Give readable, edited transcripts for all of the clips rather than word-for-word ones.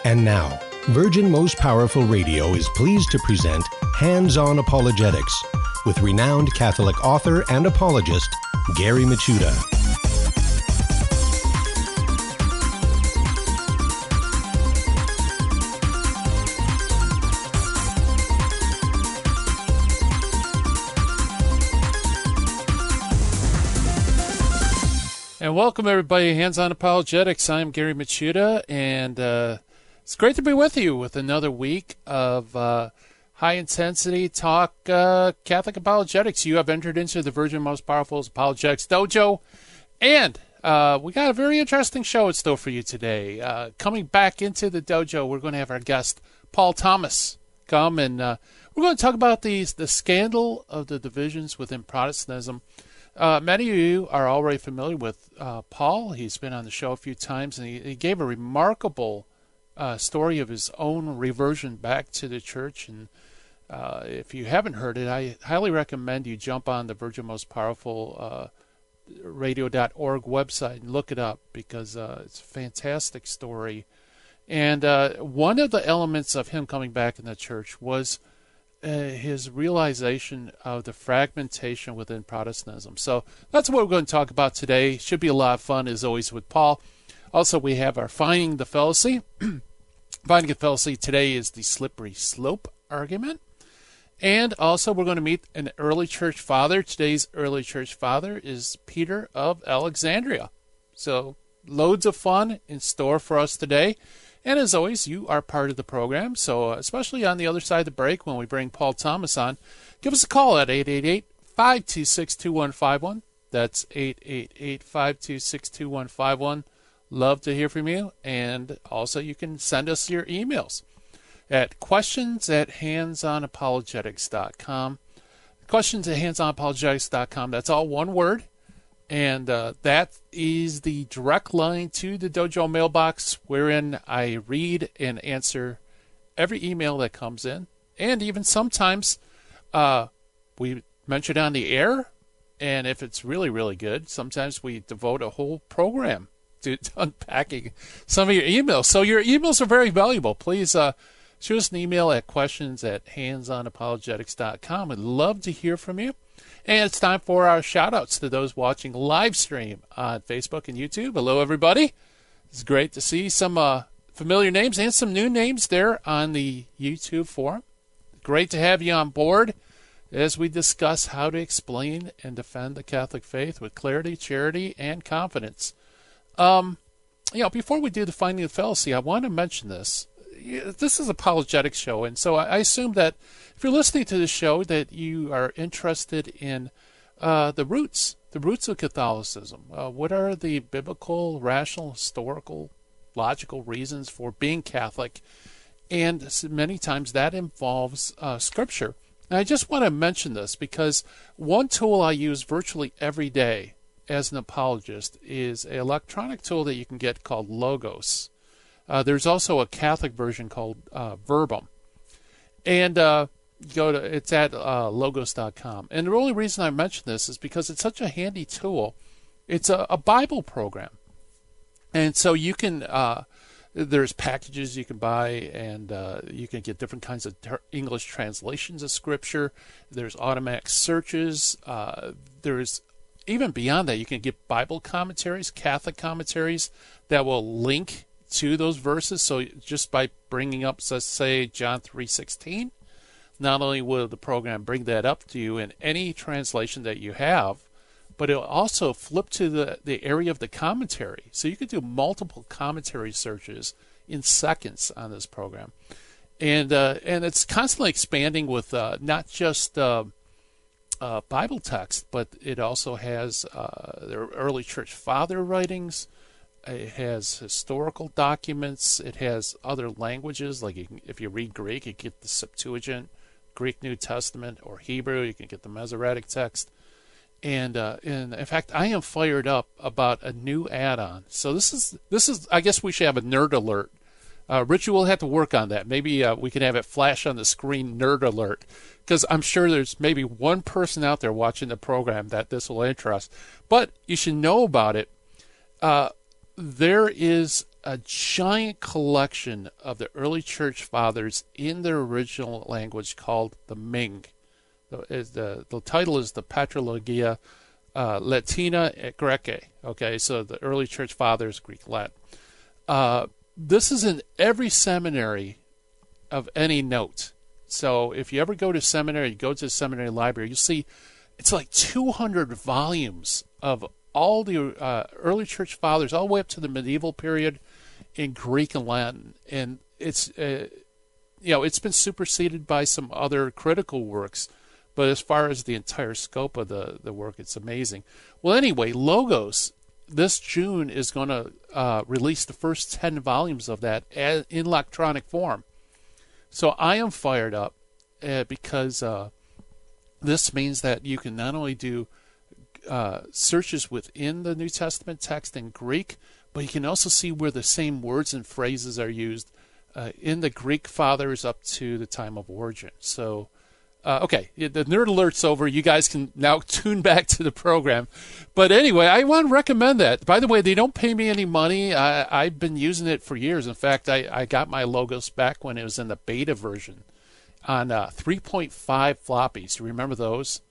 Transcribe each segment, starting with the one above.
And now, Virgin Most Powerful Radio is pleased to present Hands-On Apologetics with renowned Catholic author and apologist, Gary Michuta. And welcome, everybody, Hands-On Apologetics. I'm Gary Michuta, and it's great to be with you with another week of high-intensity talk Catholic apologetics. You have entered into the Virgin Most Powerful Apologetics Dojo, and we got a very interesting show in store for you today. Coming back into the dojo, we're going to have our guest, Paul Thomas, come, and we're going to talk about the scandal of the divisions within Protestantism. Many of you are already familiar with Paul. He's been on the show a few times, and he gave a remarkable story of his own reversion back to the church. And if you haven't heard it, I highly recommend you jump on the Virgin Most Powerful radio.org website and look it up, because it's a fantastic story. And one of the elements of him coming back in the church was his realization of the fragmentation within Protestantism. So that's what we're going to talk about today. Should be a lot of fun, as always, with Paul. Also, we have our Finding the Fallacy. Finding the Fallacy today is the slippery slope argument. And also, we're going to meet an early church father. Today's early church father is Peter of Alexandria. So loads of fun in store for us today. And as always, you are part of the program, so especially on the other side of the break when we bring Paul Thomas on, give us a call at 888-526-2151. That's 888-526-2151. Love to hear from you. And also you can send us your emails at questions@handsonapologetics.com. Questions@handsonapologetics.com. That's all one word. And that is the direct line to the dojo mailbox, wherein I read and answer every email that comes in. And even sometimes we mention it on the air. And if it's really, really good, sometimes we devote a whole program to unpacking some of your emails. So your emails are very valuable. Please shoot us an email at questions@handsonapologetics.com. I'd love to hear from you. And it's time for our shout-outs to those watching live stream on Facebook and YouTube. Hello, everybody. It's great to see some familiar names and some new names there on the YouTube forum. Great to have you on board as we discuss how to explain and defend the Catholic faith with clarity, charity, and confidence. Before we do the Finding the Fallacy, I want to mention this. This is an apologetics show, and so I assume that if you're listening to this show that you are interested in the roots of Catholicism. What are the biblical, rational, historical, logical reasons for being Catholic? And many times that involves Scripture. And I just want to mention this because one tool I use virtually every day as an apologist is an electronic tool that you can get called Logos. There's also a Catholic version called Verbum. And it's at logos.com. And the only reason I mention this is because it's such a handy tool. It's a Bible program. And so you can, there's packages you can buy, and you can get different kinds of English translations of Scripture. There's automatic searches. There's even beyond that, you can get Bible commentaries, Catholic commentaries that will link to those verses. So just by bringing up, let's say, John 3:16, not only will the program bring that up to you in any translation that you have, but it'll also flip to the area of the commentary. So you could do multiple commentary searches in seconds on this program. And it's constantly expanding with not just Bible text, but it also has their early church father writings. It has historical documents. It has other languages, like if you read Greek, you get the Septuagint, Greek New Testament, or Hebrew, you can get the Masoretic text. And in fact, I am fired up about a new add-on. So this is. I guess we should have a nerd alert. Richard will have to work on that. Maybe we can have it flash on the screen, nerd alert, because I'm sure there's maybe one person out there watching the program that this will interest. But you should know about it. There is a giant collection of the early church fathers in their original language called the Ming. The title is the Patrologia Latina et Graece. Okay, so the early church fathers, Greek, Latin. This is in every seminary of any note. So if you ever go to seminary, you go to the seminary library, you'll see it's like 200 volumes of all the early church fathers, all the way up to the medieval period in Greek and Latin. And it's it's been superseded by some other critical works. But as far as the entire scope of the work, it's amazing. Well, anyway, Logos this June is going to release the first 10 volumes of that in electronic form. So I am fired up because this means that you can not only do searches within the New Testament text in Greek, but you can also see where the same words and phrases are used in the Greek fathers up to the time of Origen. So, okay, the nerd alert's over. You guys can now tune back to the program. But anyway, I want to recommend that. By the way, they don't pay me any money. I've been using it for years. In fact, I got my Logos back when it was in the beta version on 3.5 floppies. You remember those?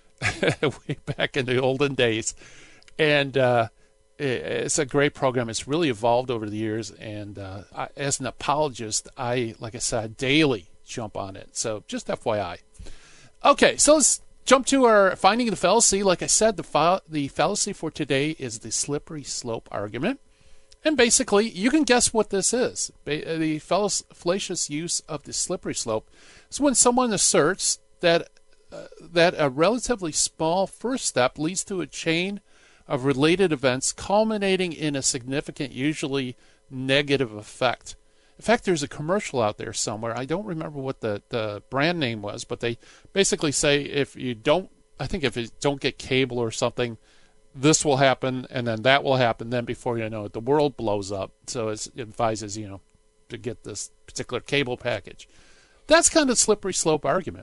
Way back in the olden days. And it's a great program. It's really evolved over the years. And as an apologist, like I said, daily jump on it. So just FYI. Okay, so let's jump to our finding of the fallacy. Like I said, the fallacy for today is the slippery slope argument. And basically, you can guess what this is. The fallacious use of the slippery slope is when someone asserts that a relatively small first step leads to a chain of related events culminating in a significant, usually negative effect. In fact, there's a commercial out there somewhere. I don't remember what the brand name was, but they basically say if you don't get cable or something, this will happen, and then that will happen. Then before you know it, the world blows up. So it advises to get this particular cable package. That's kind of slippery slope argument.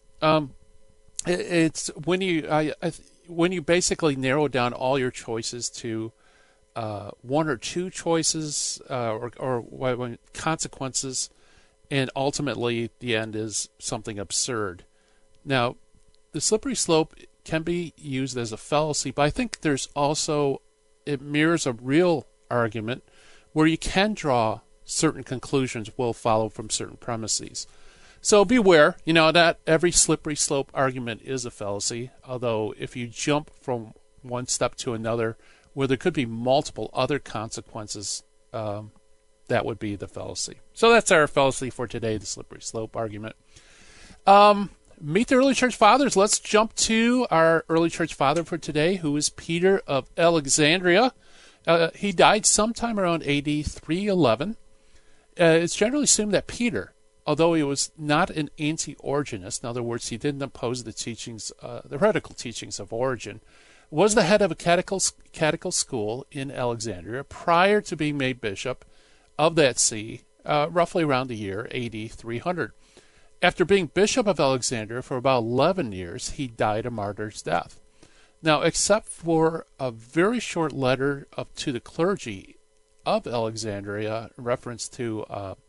It's when you basically narrow down all your choices to one or two choices or consequences, and ultimately the end is something absurd. Now, the slippery slope can be used as a fallacy, but I think there's also, it mirrors a real argument where you can draw certain conclusions will follow from certain premises. So beware, not every slippery slope argument is a fallacy, although if you jump from one step to another where there could be multiple other consequences, that would be the fallacy. So that's our fallacy for today, the slippery slope argument. Meet the early church fathers. Let's jump to our early church father for today, who is Peter of Alexandria. He died sometime around AD 311. It's generally assumed that Peter, although he was not an anti-Origenist, in other words, he didn't oppose the teachings, the heretical teachings of Origen, was the head of a catechetical school in Alexandria prior to being made bishop of that see, roughly around the year AD 300. After being bishop of Alexandria for about 11 years, he died a martyr's death. Now, except for a very short letter to the clergy of Alexandria, in reference to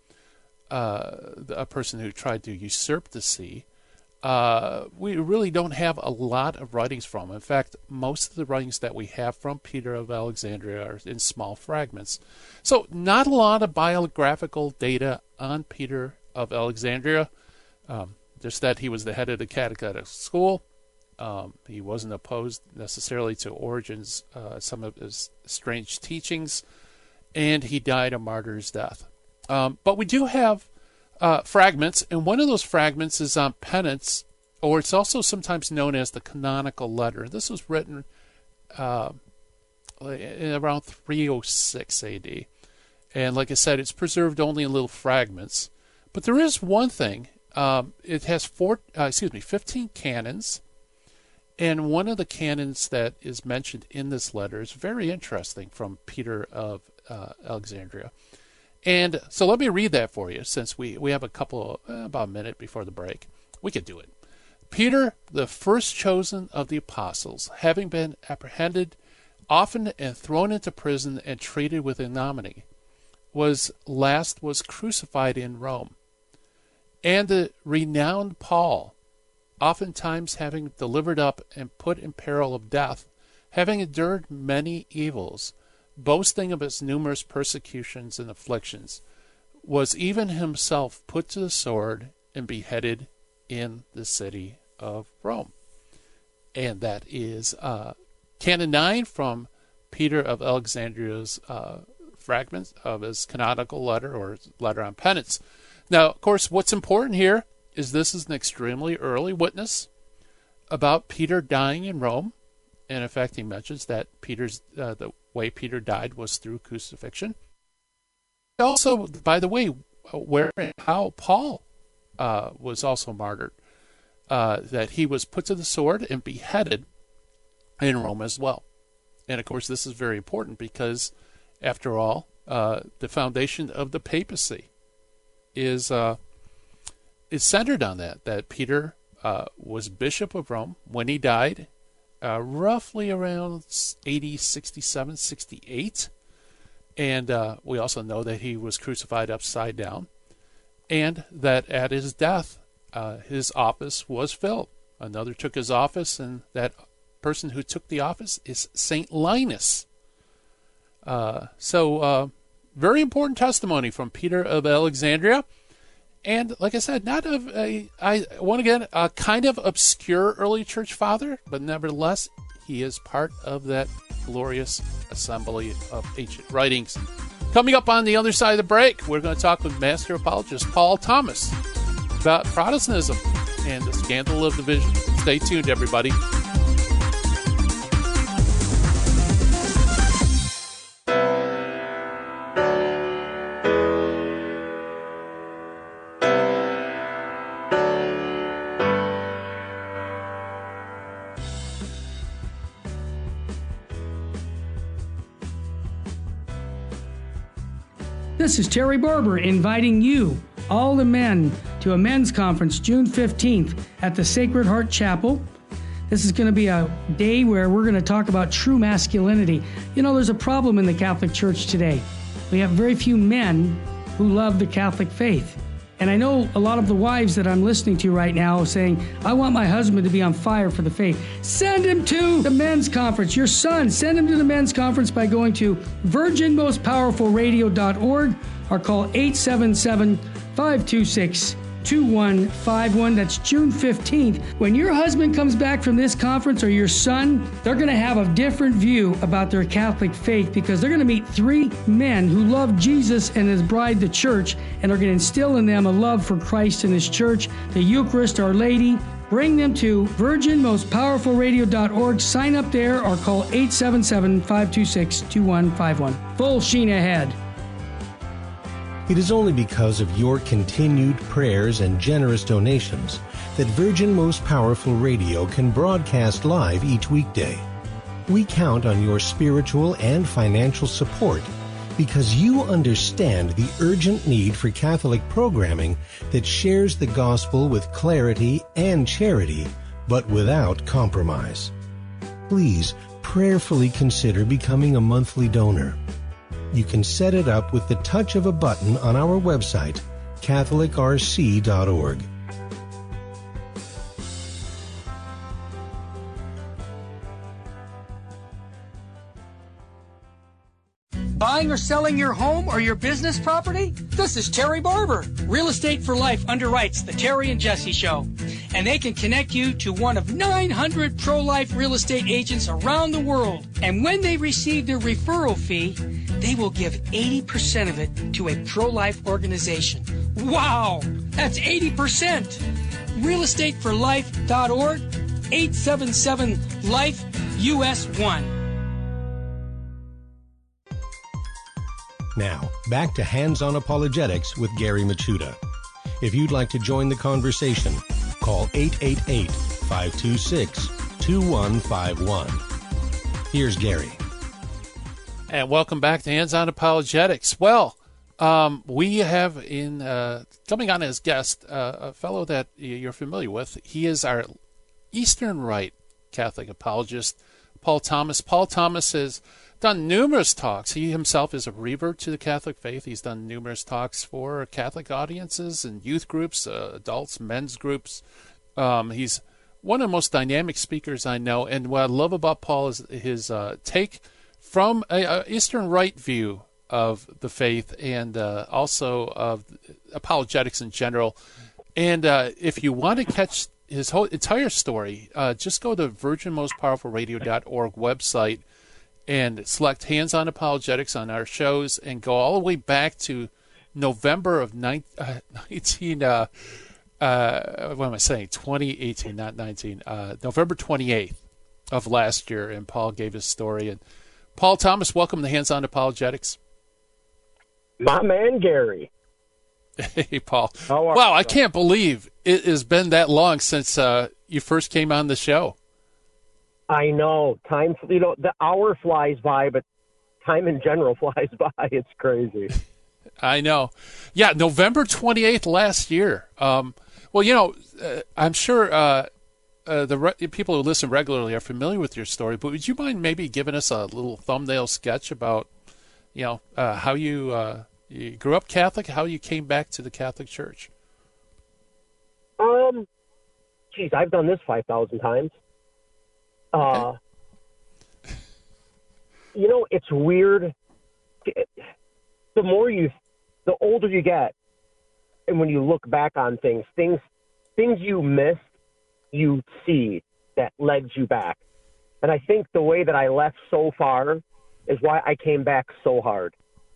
a person who tried to usurp the see, we really don't have a lot of writings from him. In fact, most of the writings that we have from Peter of Alexandria are in small fragments. So not a lot of biographical data on Peter of Alexandria, just that he was the head of the catechetical school. He wasn't opposed necessarily to Origen's, some of his strange teachings, and he died a martyr's death. But we do have fragments, and one of those fragments is on penance, or it's also sometimes known as the canonical letter. This was written in around 306 AD. And like I said, it's preserved only in little fragments. But there is one thing. It has 15 canons, and one of the canons that is mentioned in this letter is very interesting from Peter of Alexandria. And so let me read that for you, since we have about a minute before the break. We could do it. Peter, the first chosen of the apostles, having been apprehended, often and thrown into prison and treated with ignominy, was crucified in Rome. And the renowned Paul, oftentimes having delivered up and put in peril of death, having endured many evils, boasting of his numerous persecutions and afflictions, was even himself put to the sword and beheaded in the city of Rome. And that is Canon 9 from Peter of Alexandria's fragments of his canonical letter, or his letter on penance. Now, of course, what's important here is this is an extremely early witness about Peter dying in Rome. And in fact, he mentions that the way Peter died was through crucifixion. Also, by the way, where and how Paul was also martyred, that he was put to the sword and beheaded in Rome as well. And of course, this is very important because, after all, the foundation of the papacy is centered on that Peter was Bishop of Rome when he died, roughly around AD 67, 68. And we also know that he was crucified upside down, and that at his death, his office was filled. Another took his office, and that person who took the office is Saint Linus. So very important testimony from Peter of Alexandria. And like I said, not of a kind of obscure early church father, but nevertheless, he is part of that glorious assembly of ancient writings. Coming up on the other side of the break, we're going to talk with Master Apologist Paul Thomas about Protestantism and the scandal of division. Stay tuned, everybody. This is Terry Barber inviting you, all the men, to a men's conference June 15th at the Sacred Heart Chapel. This is going to be a day where we're going to talk about true masculinity. You know, there's a problem in the Catholic Church today. We have very few men who love the Catholic faith. And I know a lot of the wives that I'm listening to right now saying, I want my husband to be on fire for the faith. Send him to the men's conference. Your son, send him to the men's conference by going to virginmostpowerfulradio.org or call 877-526-2151. That's June 15th. When your husband comes back from this conference, or your son, they're going to have a different view about their Catholic faith, because they're going to meet three men who love Jesus and his bride, the church, and are going to instill in them a love for Christ and his church, the Eucharist, Our Lady. Bring them to virginmostpowerfulradio.org. Sign up there or call 877-526-2151. Full sheen ahead. It is only because of your continued prayers and generous donations that Virgin Most Powerful Radio can broadcast live each weekday. We count on your spiritual and financial support because you understand the urgent need for Catholic programming that shares the gospel with clarity and charity, but without compromise. Please prayerfully consider becoming a monthly donor. You can set it up with the touch of a button on our website, catholicrc.org. Buying or selling your home or your business property? This is Terry Barber. Real Estate for Life underwrites the Terry and Jesse Show. And they can connect you to one of 900 pro-life real estate agents around the world. And when they receive their referral fee, they will give 80% of it to a pro-life organization. Wow! That's 80%! realestateforlife.org, 877-LIFE-US1. Now, back to Hands-On Apologetics with Gary Machuda. If you'd like to join the conversation, call 888-526-2151. Here's Gary. And welcome back to Hands-On Apologetics. Well, we have coming on as guest a fellow that you're familiar with. He is our Eastern Rite Catholic apologist, Paul Thomas. Paul Thomas has done numerous talks. He himself is a revert to the Catholic faith. He's done numerous talks for Catholic audiences and youth groups, adults, men's groups. He's one of the most dynamic speakers I know. And what I love about Paul is his take from an Eastern Rite view of the faith and also of apologetics in general. And if you want to catch his whole entire story, just go to virginmostpowerfulradio.org website and select Hands on Apologetics on our shows and go all the way back to November of 2018, not 19, November 28th of last year, and Paul gave his story. And Paul Thomas, welcome to Hands on Apologetics. My man, Gary. Hey, Paul. How are wow, you? I can't believe it has been that long since you first came on the show. I know. Time, the hour flies by, but time in general flies by. It's crazy. I know. Yeah, November 28th last year. Well, I'm sure the people who listen regularly are familiar with your story, but would you mind maybe giving us a little thumbnail sketch about, how you grew up Catholic, how you came back to the Catholic Church? Geez, I've done this 5,000 times. Okay. It's weird. The older you get, and when you look back on things you missed, you see that led you back. And I think the way that I left so far is why I came back so hard.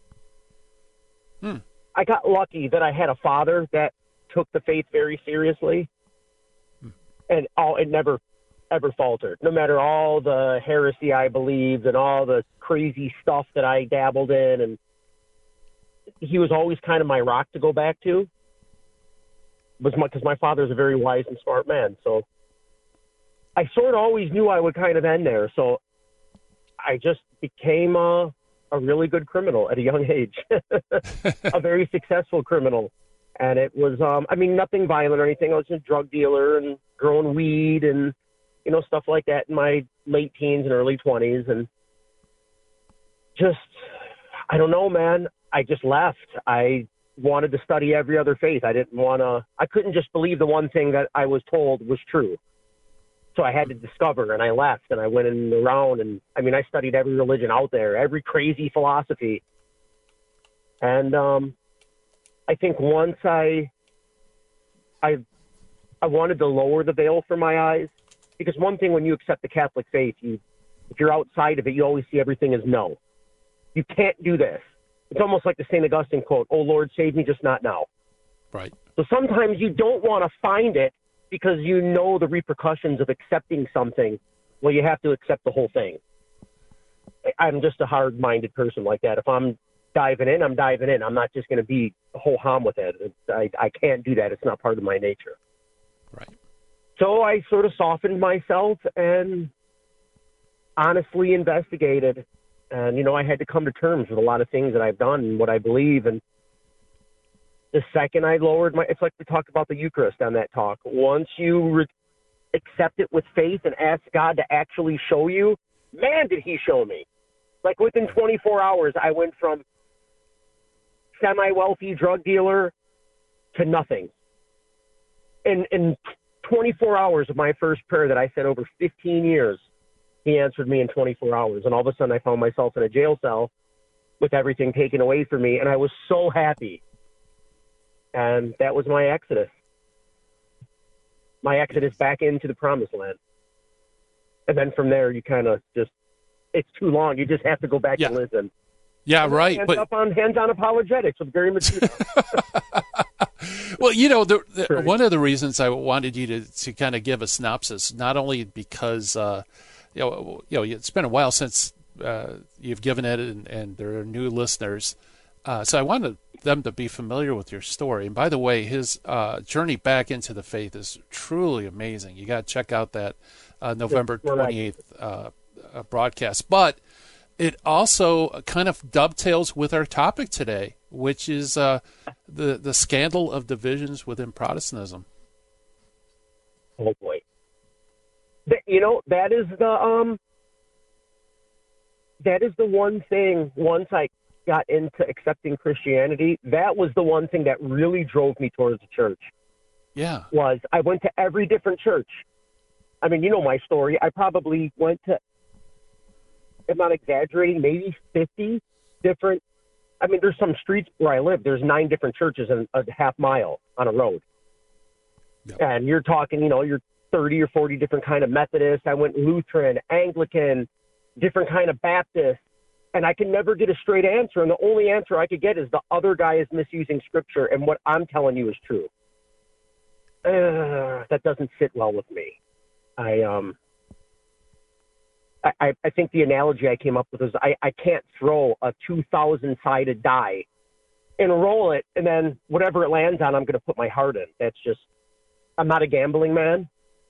I got lucky that I had a father that took the faith very seriously, and it never ever faltered. No matter all the heresy I believed and all the crazy stuff that I dabbled in, and he was always kind of my rock to go back to. Because my father's a very wise and smart man, so I sort of always knew I would kind of end there. So I just became a really good criminal at a young age, a very successful criminal. And it was, nothing violent or anything. I was a drug dealer and growing weed and, stuff like that in my late teens and early 20s. And just, I don't know, man. I just left. I wanted to study every other faith. I couldn't just believe the one thing that I was told was true. So I had to discover, and I left, and I went around, and I studied every religion out there, every crazy philosophy. And I think once I wanted to lower the veil from my eyes, because one thing when you accept the Catholic faith, if you're outside of it, you always see everything as no. You can't do this. It's almost like the St. Augustine quote, "Oh, Lord, save me, just not now." Right. So sometimes you don't want to find it because you know the repercussions of accepting something. Well, you have to accept the whole thing. I'm just a hard-minded person like that. If I'm diving in, I'm diving in. I'm not just going to be ho-hum with it. I can't do that. It's not part of my nature. Right. So I sort of softened myself and honestly investigated. And, I had to come to terms with a lot of things that I've done and what I believe. And the second I lowered it's like we talked about the Eucharist on that talk. Once you accept it with faith and ask God to actually show you, man, did he show me. Like within 24 hours, I went from semi-wealthy drug dealer to nothing. In 24 hours of my first prayer that I said over 15 years, he answered me in 24 hours. And all of a sudden I found myself in a jail cell with everything taken away from me. And I was so happy. And that was my exodus. My exodus back into the promised land. And then from there, you kind of just, it's too long. You just have to go back and listen. Yeah, right. Hands on apologetics with Gary Matuda. Well, one of the reasons I wanted you to kind of give a synopsis, not only because it's been a while since you've given it, and there are new listeners, so I wanted them to be familiar with your story. And by the way, his journey back into the faith is truly amazing. You got to check out that November 28th broadcast. But it also kind of dovetails with our topic today, which is the scandal of divisions within Protestantism. Oh boy, that is that is the one thing, once I got into accepting Christianity, that was the one thing that really drove me towards the church. Yeah. Was I went to every different church. I mean, you know my story. I probably went to, I'm not exaggerating, maybe 50 different. I mean, there's some streets where I live. There's 9 different churches in a half mile on a road. Yep. And you're talking, you're 30 or 40 different kind of Methodists. I went Lutheran, Anglican, different kind of Baptist. And I can never get a straight answer. And the only answer I could get is the other guy is misusing scripture. And what I'm telling you is true. That doesn't sit well with me. I think the analogy I came up with is I can't throw a 2,000-sided die and roll it, and then whatever it lands on, I'm going to put my heart in. That's just, I'm not a gambling man.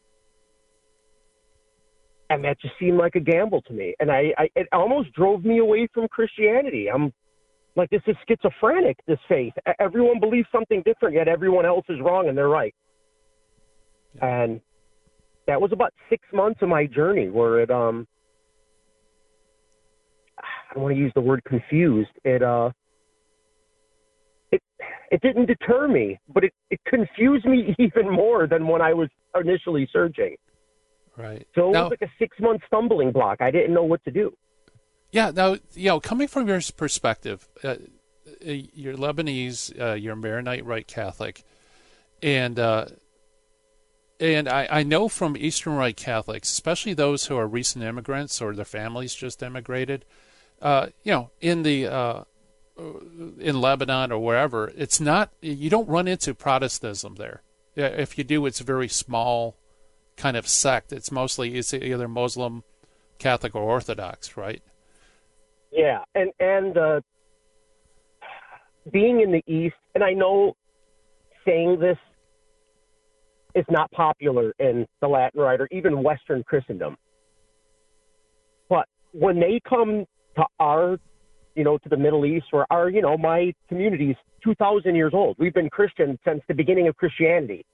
And that just seemed like a gamble to me. And it almost drove me away from Christianity. I'm like, this is schizophrenic, this faith. Everyone believes something different, yet everyone else is wrong and they're right. Yeah. And that was about 6 months of my journey where it, I don't want to use the word confused. It didn't deter me, but it confused me even more than when I was initially searching. Right. So it was like a 6-month stumbling block. I didn't know what to do. Yeah. Now, coming from your perspective, you're Lebanese, you're Maronite Rite Catholic, and I know from Eastern Rite Catholics, especially those who are recent immigrants or their families just immigrated, in Lebanon or wherever, it's not, you don't run into Protestantism there. If you do, it's a very small kind of sect. It's either Muslim, Catholic, or Orthodox, right? Yeah, and being in the East, and I know saying this is not popular in the Latin Rite or even Western Christendom, but when they come to our, to the Middle East, where our, my community is 2,000 years old. We've been Christian since the beginning of Christianity.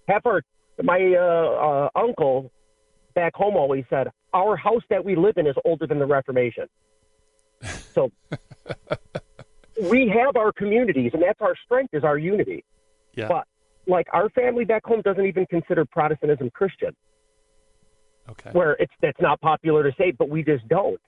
My uncle back home always said, our house that we live in is older than the Reformation. So we have our communities, and that's our strength, is our unity. Yeah. But like our family back home doesn't even consider Protestantism Christian. Okay. Where that's not popular to say, but we just don't.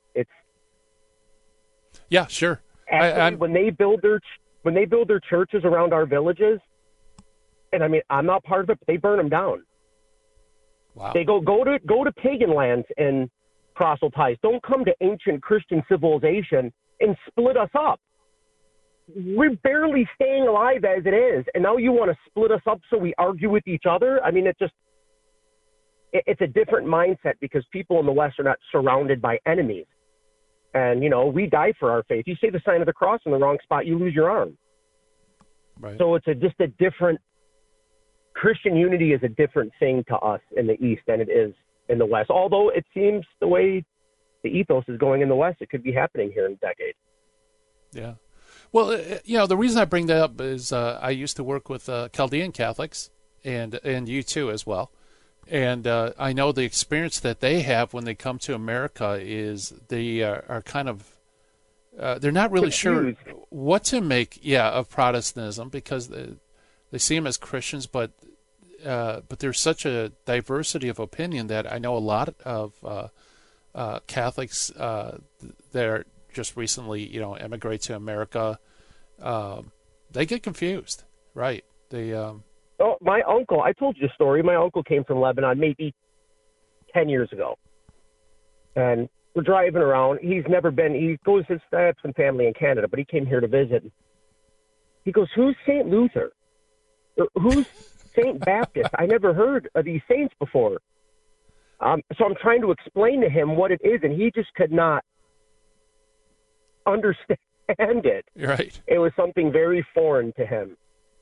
Yeah, sure. Actually, when they build their churches around our villages, and I mean, I'm not part of it, but they burn them down. Wow. They go to pagan lands and proselytize. Don't come to ancient Christian civilization and split us up. We're barely staying alive as it is, and now you want to split us up so we argue with each other? I mean, it's a different mindset because people in the West are not surrounded by enemies. And, we die for our faith. You say the sign of the cross in the wrong spot, you lose your arm. Right. So it's just a different, Christian unity is a different thing to us in the East than it is in the West. Although it seems the way the ethos is going in the West, it could be happening here in a decade. Yeah. Well, the reason I bring that up is I used to work with Chaldean Catholics, and you too as well. And I know the experience that they have when they come to America is they are kind of, they're not really confused. Sure what to make, of Protestantism, because they see them as Christians, but there's such a diversity of opinion that I know a lot of Catholics that are just recently, immigrate to America, they get confused, right? They my uncle, I told you the story. My uncle came from Lebanon maybe 10 years ago. And we're driving around. He goes to have some family in Canada, but he came here to visit. He goes, who's St. Luther? Who's St. Baptist? I never heard of these saints before. So I'm trying to explain to him what it is, and he just could not understand it. Right. It was something very foreign to him.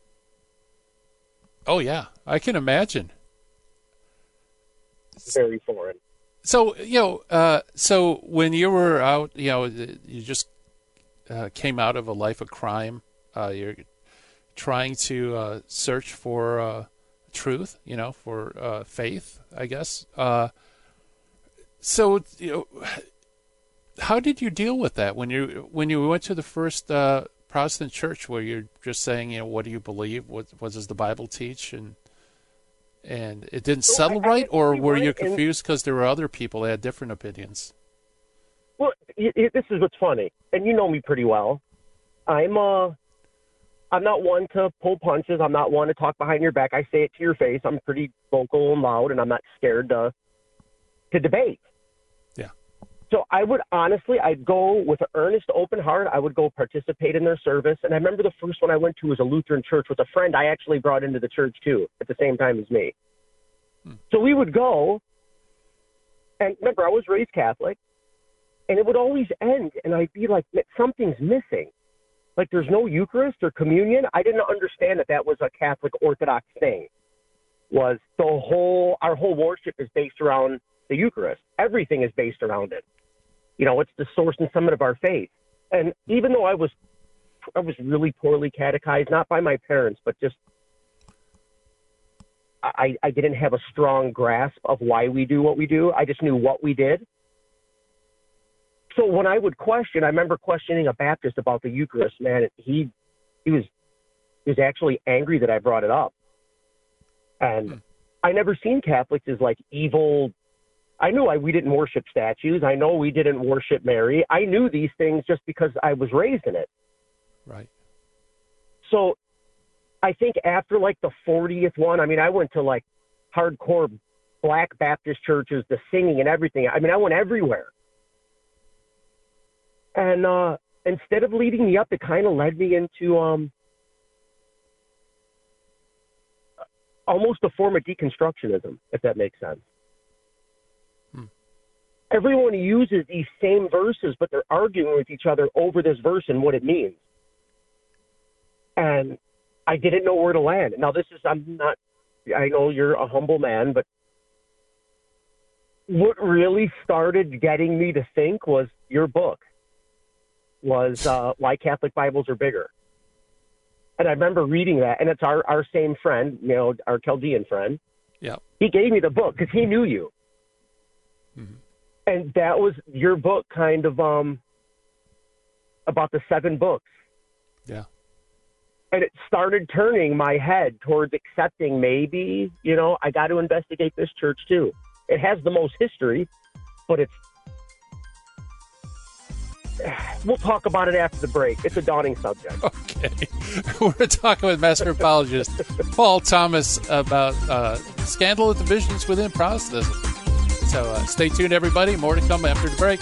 Oh, yeah. I can imagine. Very foreign. So, so when you were out, you just came out of a life of crime. You're trying to search for truth, for faith, I guess. So, how did you deal with that when you went to the first Protestant church, where you're just saying, what do you believe? What does the Bible teach? And it didn't settle right, or were you confused because there were other people that had different opinions? Well, this is what's funny, and you know me pretty well. I'm not one to pull punches. I'm not one to talk behind your back. I say it to your face. I'm pretty vocal and loud, and I'm not scared to debate. Yeah. So I would honestly, I'd go with an earnest, open heart. I would go participate in their service. And I remember the first one I went to was a Lutheran church with a friend I actually brought into the church too at the same time as me. So we would go, and remember, I was raised Catholic, and it would always end, and I'd be like, something's missing. Like there's no Eucharist or communion. I didn't understand that was a Catholic Orthodox thing. Was our whole worship is based around the Eucharist. Everything is based around it. It's the source and summit of our faith. And even though I was really poorly catechized, not by my parents, but just I didn't have a strong grasp of why we do what we do. I just knew what we did. So when I would question, I remember questioning a Baptist about the Eucharist, man, he was actually angry that I brought it up. And I never seen Catholics as like evil. I knew we didn't worship statues. I know we didn't worship Mary. I knew these things just because I was raised in it. Right. So I think after like the 40th one, I went to like hardcore Black Baptist churches, the singing and everything. I went everywhere. And instead of leading me up, it kind of led me into almost a form of deconstructionism, if that makes sense. Everyone uses these same verses, but they're arguing with each other over this verse and what it means. And I didn't know where to land. Now, I know you're a humble man, but what really started getting me to think was your book, was Why Catholic Bibles Are Bigger. And I remember reading that, and it's our same friend, our Chaldean friend. Yeah. He gave me the book because he knew you. Mm-hmm. And that was your book, kind of about the 7 books. Yeah. And it started turning my head towards accepting maybe, I got to investigate this church too. It has the most history, but we'll talk about it after the break. It's a daunting subject. Okay. We're talking with Master Apologist Paul Thomas about scandalous divisions within Protestantism. So stay tuned, everybody. More to come after the break.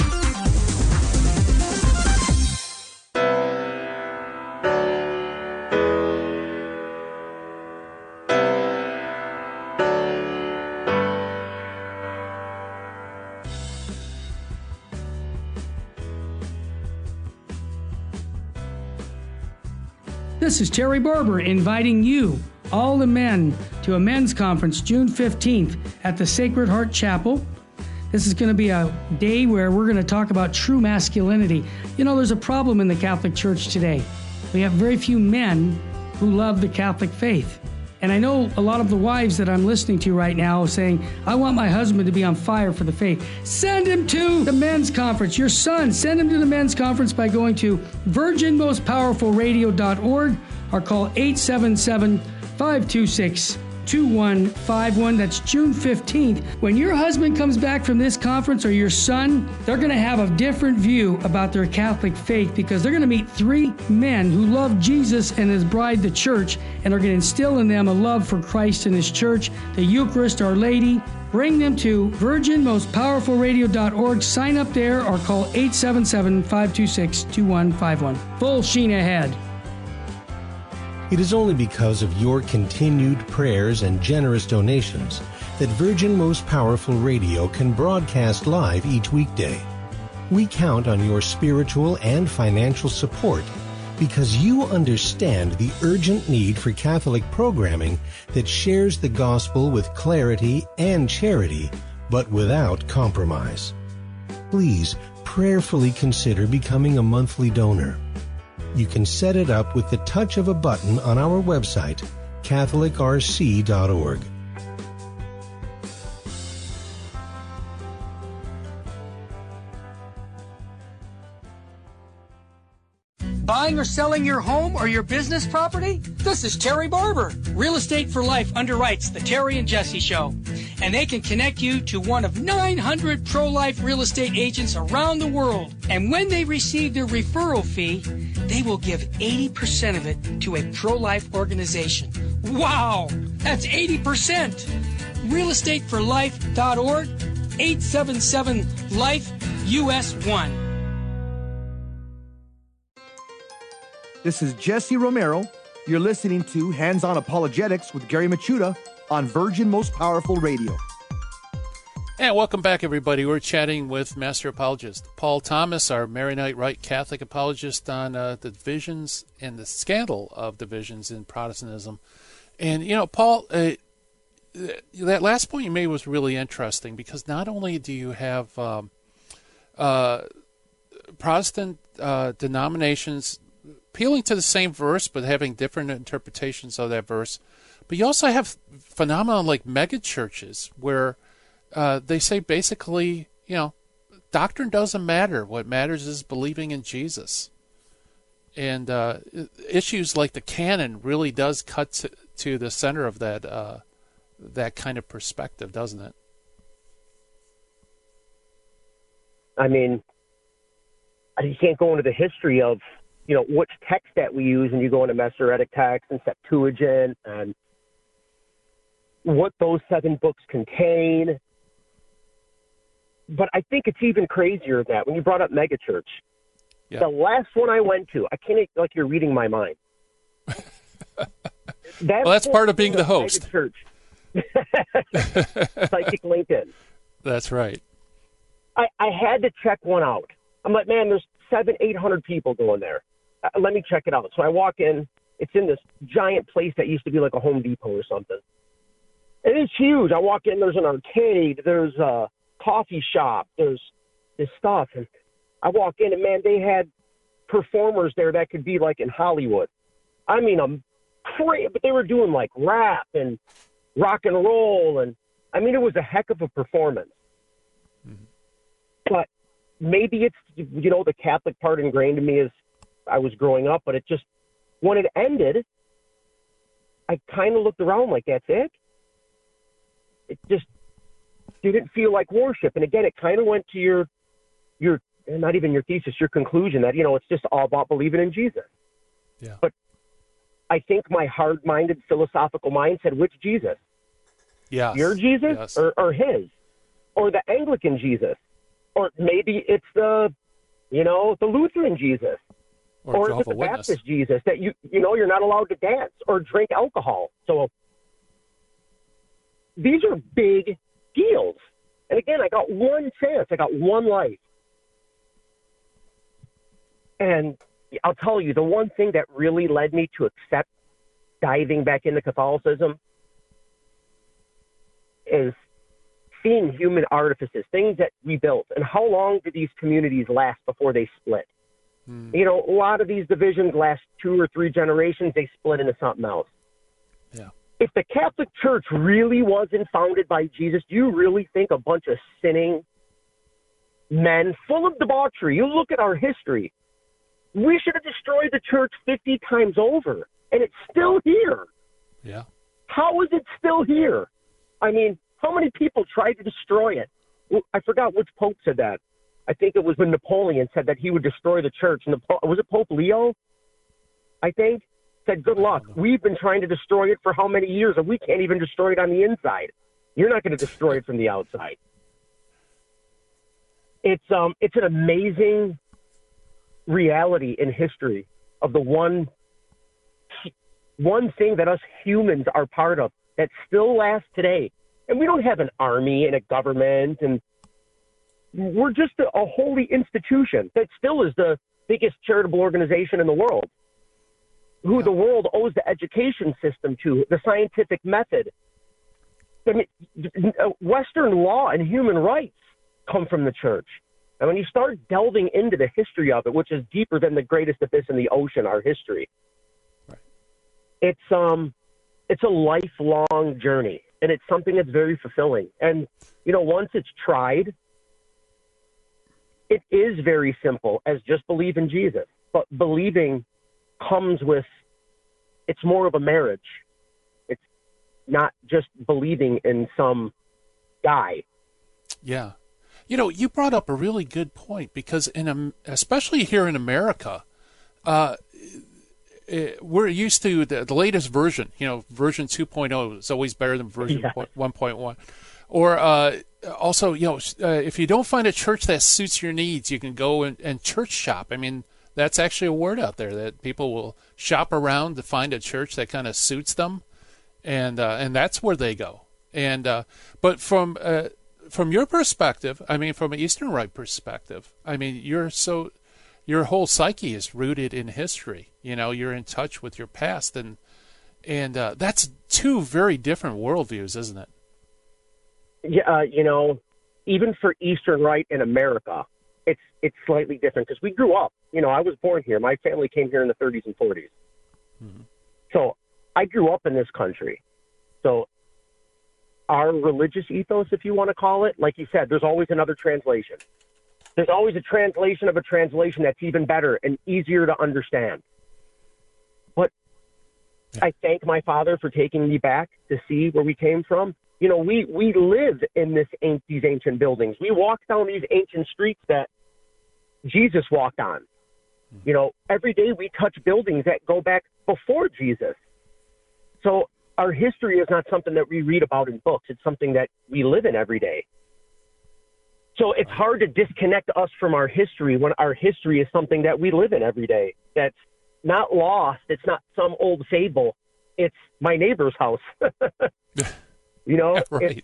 This is Terry Barber inviting you, all the men, to a men's conference June 15th at the Sacred Heart Chapel. This is going to be a day where we're going to talk about true masculinity. There's a problem in the Catholic Church today. We have very few men who love the Catholic faith. And I know a lot of the wives that I'm listening to right now saying, I want my husband to be on fire for the faith. Send him to the men's conference. Your son, send him to the men's conference by going to virginmostpowerfulradio.org or call 877-526-2151. That's June 15th. When your husband comes back from this conference, or your son, they're going to have a different view about their Catholic faith, because they're going to meet 3 men who love Jesus and his bride, the church, and are going to instill in them a love for Christ and his church, the Eucharist, Our Lady. Bring them to virginmostpowerfulradio.org. Sign up there or call 877-526-2151. Full sheen ahead. It is only because of your continued prayers and generous donations that Virgin Most Powerful Radio can broadcast live each weekday. We count on your spiritual and financial support because you understand the urgent need for Catholic programming that shares the gospel with clarity and charity, but without compromise. Please prayerfully consider becoming a monthly donor. You can set it up with the touch of a button on our website, catholicrc.org. Buying or selling your home or your business property? This is Terry Barber. Real Estate for Life underwrites the Terry and Jesse Show. And they can connect you to one of 900 pro-life real estate agents around the world. And when they receive their referral fee, they will give 80% of it to a pro-life organization. Wow! That's 80%! realestateforlife.org, 877-LIFE-US1. This is Jesse Romero. You're listening to Hands-On Apologetics with Gary Machuda on Virgin Most Powerful Radio. And welcome back, everybody. We're chatting with Master Apologist Paul Thomas, our Maronite Rite Catholic apologist, on the divisions and the scandal of divisions in Protestantism. And, you know, Paul, that last point you made was really interesting, because not only do you have Protestant denominations appealing to the same verse but having different interpretations of that verse, but you also have phenomena like megachurches where they say basically, you know, doctrine doesn't matter. What matters is believing in Jesus. And issues like the canon really does cut to the center of that kind of perspective, doesn't it? I mean, you can't go into the history of, you know, which text that we use, and you go into Masoretic text and Septuagint and what those 7 books contain. But I think it's even crazier than that. When you brought up megachurch, the last one I went to, I can't, like, you're reading my mind. That's part of being the host. Psychic Lincoln. That's right. I had to check one out. I'm like, man, there's 700-800 people going there. Let me check it out. So I walk in. It's in this giant place that used to be like a Home Depot or something. It is huge. I walk in. There's an arcade. There's a coffee shop. There's this stuff. And I walk in, and, man, they had performers there that could be like in Hollywood. I mean, but they were doing like rap and rock and roll. And, I mean, it was a heck of a performance. Mm-hmm. But maybe it's, you know, the Catholic part ingrained in me as I was growing up, but it just, when it ended, I kind of looked around like, that's it? It just didn't feel like worship. And again, it kind of went to your, not even your thesis, your conclusion that, you know, it's just all about believing in Jesus. Yeah. But I think my hard-minded philosophical mind said, which Jesus? Yes. Your Jesus? Yes. Or his? Or the Anglican Jesus? Or maybe it's the Lutheran Jesus, or is it the Baptist Jesus that you're not allowed to dance or drink alcohol. So these are big deals. And again, I got one chance. I got one life. And I'll tell you, the one thing that really led me to accept diving back into Catholicism is seeing human artifices, things that we built, and how long do these communities last before they split? You know, a lot of these divisions last 2 or 3 generations, they split into something else. Yeah. If the Catholic Church really wasn't founded by Jesus, do you really think a bunch of sinning men full of debauchery? You look at our history. We should have destroyed the church 50 times over, and it's still here. Yeah. How is it still here? I mean, how many people tried to destroy it? I forgot which pope said that. I think it was when Napoleon said that he would destroy the church. And was it Pope Leo? I think said, "Good luck. We've been trying to destroy it for how many years, and we can't even destroy it on the inside. You're not going to destroy it from the outside." It's an amazing reality in history of the one thing that us humans are part of that still lasts today. And we don't have an army and a government, and we're just a holy institution that still is the biggest charitable organization in the world, who the world owes the education system to, the scientific method. I mean, Western law and human rights come from the church. And when you start delving into the history of it, which is deeper than the greatest abyss in the ocean, our history, it's a lifelong journey, and it's something that's very fulfilling. And, you know, once it's tried, it is very simple as just believe in Jesus. but believing comes with, it's more of a marriage. It's not just believing in some guy. Yeah. You know, you brought up a really good point, because especially here in America, we're used to the latest version. You know, version 2.0 is always better than version 1.1. Or also, you know, if you don't find a church that suits your needs, you can go and church shop. I mean, that's actually a word out there that people will shop around to find a church that kind of suits them, and that's where they go. And but from your perspective, I mean, from an Eastern Rite perspective, I mean, your whole psyche is rooted in history. You know, you're in touch with your past, and that's two very different worldviews, isn't it? Yeah, you know, even for Eastern Rite in America, it's slightly different, because we grew up. You know, I was born here. My family came here in the 30s and 40s. Mm-hmm. So I grew up in this country. So our religious ethos, if you want to call it, like you said, there's always another translation. There's always a translation of a translation that's even better and easier to understand. But I thank my father for taking me back to see where we came from. You know, we live in these ancient buildings. We walk down these ancient streets that Jesus walked on. You know, every day we touch buildings that go back before Jesus. So our history is not something that we read about in books. It's something that we live in every day. So it's hard to disconnect us from our history when our history is something that we live in every day. That's not lost. It's not some old fable. It's my neighbor's house. You know, right.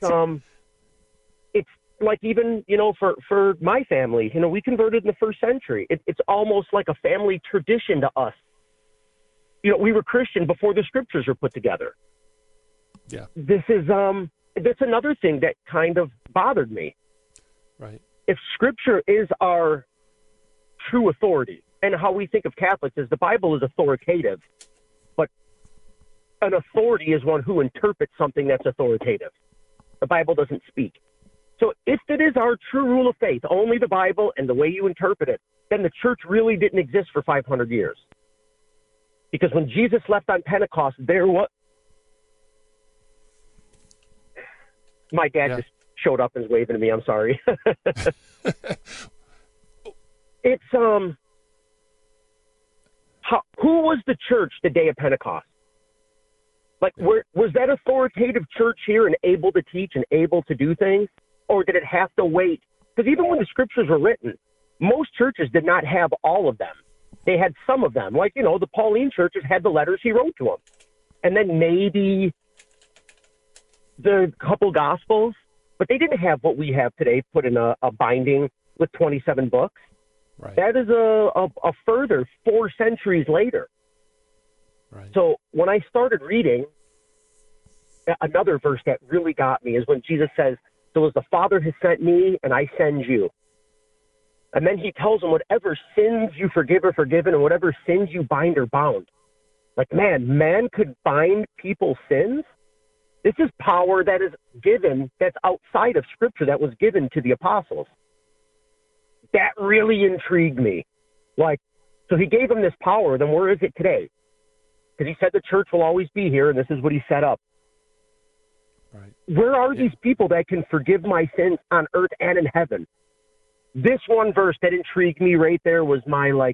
It's like, even, you know, for my family, you know, we converted in the first century. It's almost like a family tradition to us. You know, we were Christian before the scriptures were put together. Yeah. This is that's another thing that kind of bothered me. Right. If scripture is our true authority, and how we think of Catholics is the Bible is authoritative, but an authority is one who interprets something that's authoritative. The Bible doesn't speak. So if it is our true rule of faith, only the Bible and the way you interpret it, then the church really didn't exist for 500 years. Because when Jesus left on Pentecost, there was... My dad just showed up and was waving to me. I'm sorry. It's, who was the church the day of Pentecost? Like, was that authoritative church here and able to teach and able to do things? Or did it have to wait? Because even when the scriptures were written, most churches did not have all of them. They had some of them. Like, you know, the Pauline churches had the letters he wrote to them. And then maybe the couple Gospels. But they didn't have what we have today, put in a binding with 27 books. Right. That is a further 4 centuries later. Right. So when I started reading, another verse that really got me is when Jesus says, "So as the Father has sent me, and I send you." And then he tells them, whatever sins you forgive are forgiven, and whatever sins you bind are bound. Like, man could bind people's sins? This is power that is given, that's outside of Scripture, that was given to the apostles. That really intrigued me. Like, so he gave them this power, then where is it today? Because he said the church will always be here, and this is what he set up. Right. Where are these people that can forgive my sins on earth and in heaven? This one verse that intrigued me right there was my, like,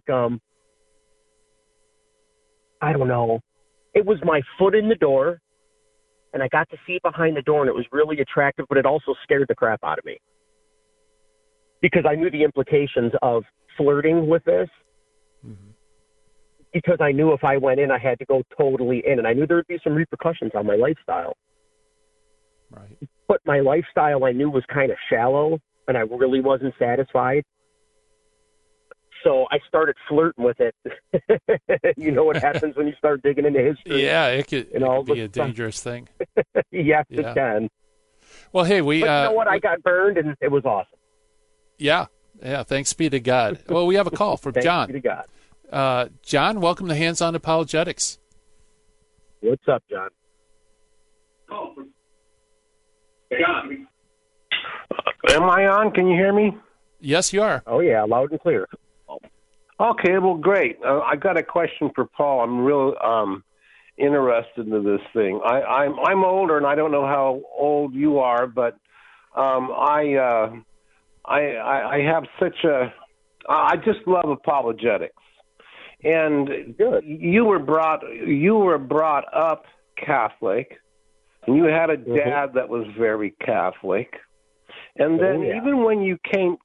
I don't know. It was my foot in the door, and I got to see behind the door, and it was really attractive, but it also scared the crap out of me. Because I knew the implications of flirting with this. Mm-hmm. Because I knew if I went in, I had to go totally in, and I knew there would be some repercussions on my lifestyle. Right. But my lifestyle I knew was kind of shallow, and I really wasn't satisfied. So I started flirting with it. You know what happens when you start digging into history? Yeah, it could be a dangerous thing. Yes, yeah. It can. Well, hey, but you know what? I got burned, and it was awesome. Yeah. Thanks be to God. Well, we have a call from John. Thanks be to God. John, welcome to Hands On Apologetics. What's up, John? John. Am I on? Can you hear me? Yes, you are. Oh, yeah, loud and clear. Okay, well, great. I got a question for Paul. I'm real interested in this thing. I'm older, and I don't know how old you are, but I have such I just love apologetics. And Good. you were brought up Catholic, and you had a dad that was very Catholic. And then even when you came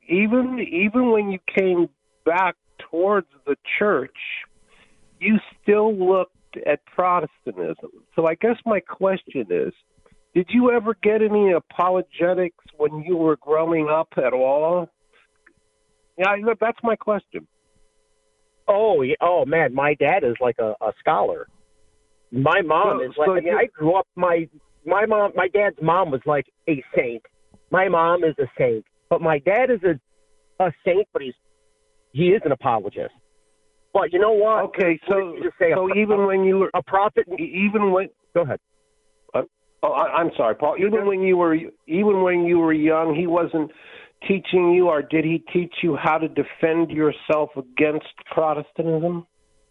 back towards the church, you still looked at Protestantism. So I guess my question is, did you ever get any apologetics when you were growing up at all? Yeah, that's my question. Oh, man, my dad is like a scholar. My mom is like, I grew up, my dad's mom was like a saint. My mom is a saint. But my dad is a saint, but he is an apologist. But you know what? Okay, so even when you were a prophet, go ahead. I'm sorry, Paul. Even when you were young, he wasn't teaching you, or did he teach you how to defend yourself against Protestantism?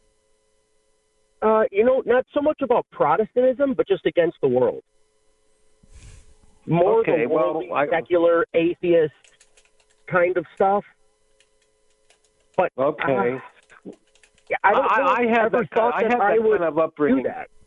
Not so much about Protestantism, but just against the world. More the worldly, secular, atheist kind of stuff. But okay. I had that kind of upbringing.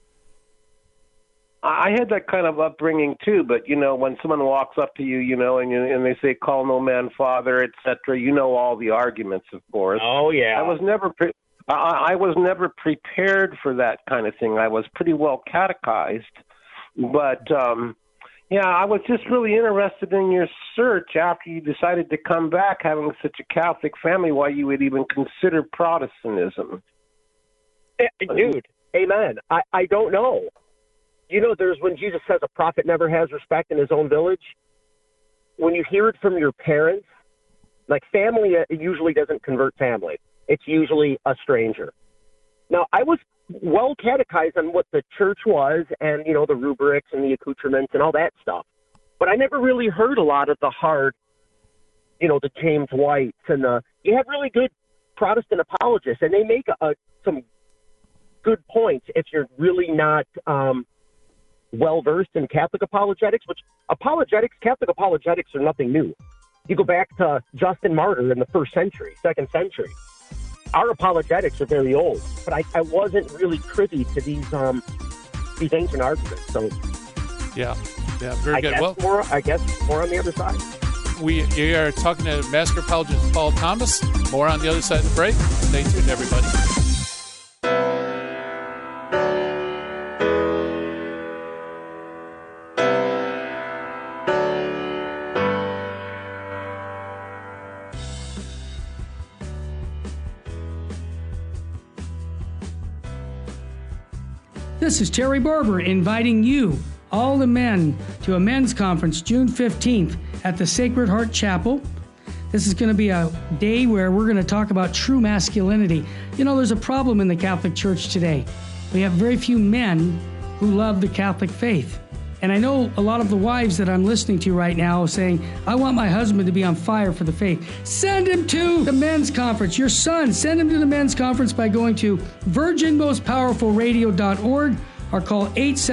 I had that kind of upbringing too, but when someone walks up to you, and they say, "Call no man father," etc., all the arguments, of course. Oh yeah. I was never prepared for that kind of thing. I was pretty well catechized, but I was just really interested in your search after you decided to come back, having such a Catholic family, why you would even consider Protestantism. Dude, amen. I don't know. There's when Jesus says a prophet never has respect in his own village. When you hear it from your parents, like family, it usually doesn't convert family. It's usually a stranger. Now, I was well catechized on what the church was and, the rubrics and the accoutrements and all that stuff. But I never really heard a lot of the hard, the James Whites and you have really good Protestant apologists, and they make some good points if you're really not well-versed in Catholic apologetics, which Catholic apologetics are nothing new. You go back to Justin Martyr in the 1st century, 2nd century. Our apologetics are very old, but I wasn't really privy to these ancient arguments. So, yeah, very good. I guess more on the other side. We are talking to Master Apologist Paul Thomas. More on the other side of the break. Stay tuned, everybody. This is Terry Barber inviting you, all the men, to a men's conference June 15th at the Sacred Heart Chapel. This is going to be a day where we're going to talk about true masculinity. There's a problem in the Catholic Church today. We have very few men who love the Catholic faith. And I know a lot of the wives that I'm listening to right now saying, I want my husband to be on fire for the faith. Send him to the men's conference. Your son, send him to the men's conference by going to virginmostpowerfulradio.org or call